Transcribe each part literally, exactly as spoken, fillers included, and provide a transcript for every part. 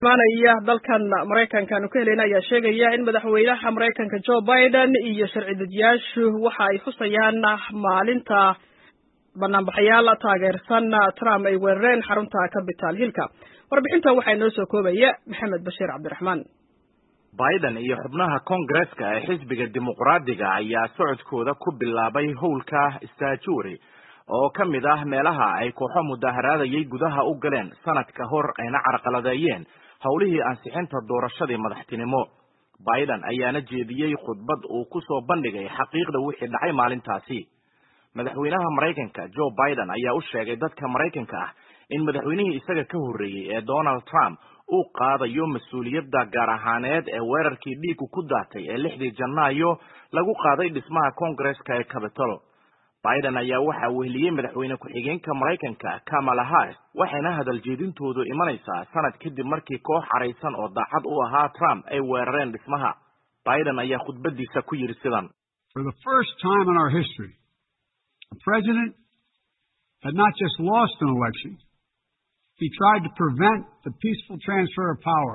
maanaya dalkan Mareykanka aanu ka helayna ayaa sheegaya in madaxweynaha Mareykanka Joe Biden iyo sharci dejiyaashu waxa ay xusayaan maalinta banaanbaxayaal taageersan Trump ay weerareen xarunta Capitol Hill-ka. Warbixintan waxay noo soo koobaya Maxamed Bashiir Cabdiraxmaan. Biden iyo xubnaha Congress-ka ee xisbiga dimuqraadiga ayaa socodkooda ku bilaabay howlka Statuary oo ka mid ah meelaha ay kooxo mudaharaadayay gudaha u galeen sanad ka hor ayna carqaladeeyeen howlihii ansixinta doorashadii madaxtinimo. Biden ayaana jeediyey khudbad uu ku soo bandhigay xaqiiqda wixii dhacay maalintaasi. madaxweynaha Mareykanka Joe Biden ayaa u sheegay dadka Mareykanka ah in madaxweynihii isaga ka horreeyay ee Donald Trump uu qaadayo mas'uuliyadda gaar ahaaneed ee weerarkii dhiiggu ku daatay ee lixdii Janaayo lagu qaaday dhismaha Congress-ka ee Capitol. Biden ayaa waxa uu heliyay madaxweyne ku-xigeenka Mareykanka Kamala Harris waxayna hadal jeedintoodu imanaysaa sanad kadib markii koox xareysan oo daacad u ahaa Trump ay weerareen dhismaha. Biden ayaa khudbadiisa ku yiri sidan: For the first time in our history, the president had not just lost an election, he tried to prevent the peaceful transfer of power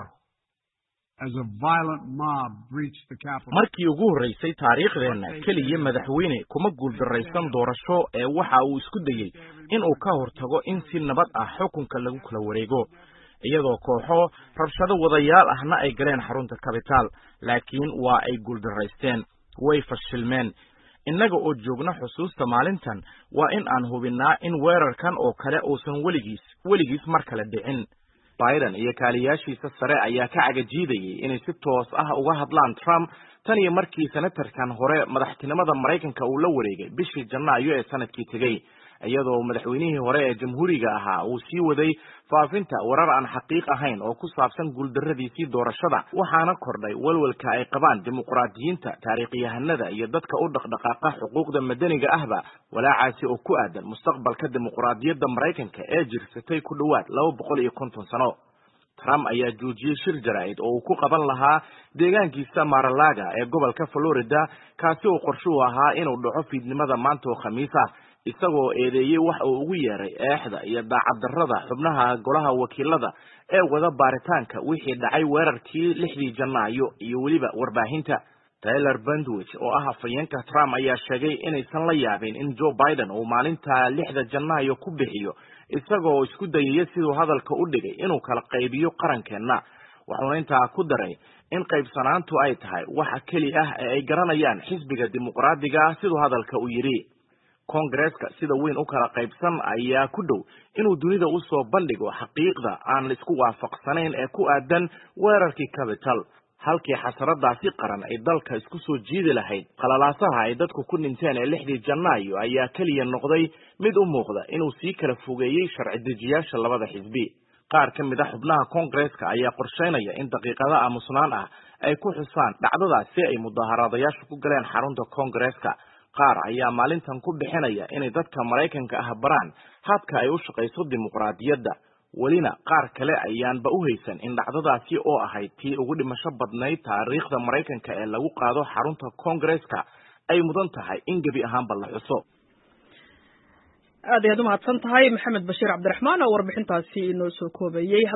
as a violent mob breached the Capitol. Markii ugu horeysay taariikhdeena kaliya madaxweyne kuma guuldareysan doorasho ee waxa uu isku dayay in uu ka hortago in si nabad ah xukunka lagu kala wareego iyadoo kooxo rabshado wadayaal ahna ay galeen xarunta Capitol, laakiin waa ay guuldareysteen, way fashilmeen. innaga oo joogna xusuusta maalintan waa in aan hubinaa in weerarkan oo kale uusan weligiis weligiis mar kale dhicin. Biden iyo kaaliyaashiisa sare ayaa ka cagajiidayay inay si toos ah uga hadlaan Trump tan iyo markii senatarkan hore madaxtinimada Mareykanka uu la wareegay bishii Janaayo ee sanadkii tagay, iyadoo madaxweynihii hore ee jamhuuriga ahaa uu sii waday faafinta warar aan xaqiiq ahayn oo ku saabsan guuldarradiisii doorashada. waxaana kordhay walwalka ay qabaan dimuqraadiyiinta, taariikhyahanada iyo dadka u dhaqdhaqaaqa xuquuqda madaniga ahba walaacaasi oo ku aadan mustaqbalka dimuqraadiyadda Mareykanka ee jirsatay ku dhawaad laba boqol iyo konton sano. Trump ayaa joojiyay shir jaraa'id oo uu ku qaban lahaa deegaankiisa Mar-a-Lago ee gobolka Florida, kaasi oo qorshe u ahaa inuu dhaco fiidnimada maanta oo Khamiis ah, isagoo eedeeyay wax uu ugu yeeray eexda iyo daacad darrada xubnaha golaha wakiilada ee wada baaritaanka wixii dhacay weerarkii lixdii Janaayo iyo weliba warbaahinta. Tyler Bandwich oo ah afhayeenka Trump ayaa sheegay inaysan la yaabin in Joe Biden uu maalinta lixda Janaayo ku bixiyo isagoo isku dayay siduu hadalka u dhigay inuu kala qaybiyo qarankeena. wuxuuna intaa ku daray in qaybsanaantu ay tahay waxa keli ah ee ay garanayaan xisbiga dimuqraadiga ah siduu hadalka u yiri. Congress-ka sida weyn u kala qaybsan ayaa ku dhow inuu dunida u soo bandhigo xaqiiqda aan la isku waafaqsanayn ee ku aadan weerarkii Capitol, halkii xasaradaasi qaran ay dalka isku soo jiidi lahayd. qalalaasaha ay dadku ku dhinteen ee lixdii Janaayo ayaa kaliya noqday mid u muuqda inuu sii kala fogeeyay sharci dejiyaasha labada xisbi. qaar ka mid ah xubnaha Congress-ka ayaa qorsheynaya in daqiiqada aamusnaan ah ay ku xusaan dhacdadaasi ay mudaharaadayaashu ku galeen xarunta Congress-ka. qaar ayaa maalintan ku bixinaya inay dadka Mareykanka ah baraan habka ay u shaqeyso dimuqraadiyadda. welina qaar kale ayaanba u haysan in dhacdadaasi oo ahayd tii ugu dhimasho badnayd taariikhda Mareykanka ee lagu qaado xarunta Congress-ka ay mudan tahay in gebi ahaanba la xuso. aad iyo aad u mahadsan tahay Maxamed Bashiir Cabdiraxmaan oo warbixintaasi inoo soo koobayay.